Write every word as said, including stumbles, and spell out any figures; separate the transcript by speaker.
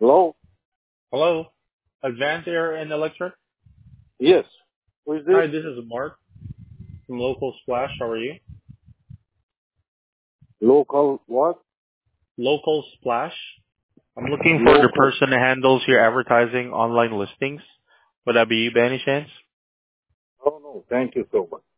Speaker 1: Hello?
Speaker 2: Hello, Advanced Air and Electric.
Speaker 1: Yes. Who is this?
Speaker 2: Hi, this is Mark from Local Splash. How are you?
Speaker 1: Local what?
Speaker 2: Local Splash. I'm looking for the
Speaker 1: Local.
Speaker 2: person that handles your advertising online listings. Would that be you by any chance?
Speaker 1: Oh no, thank you so much.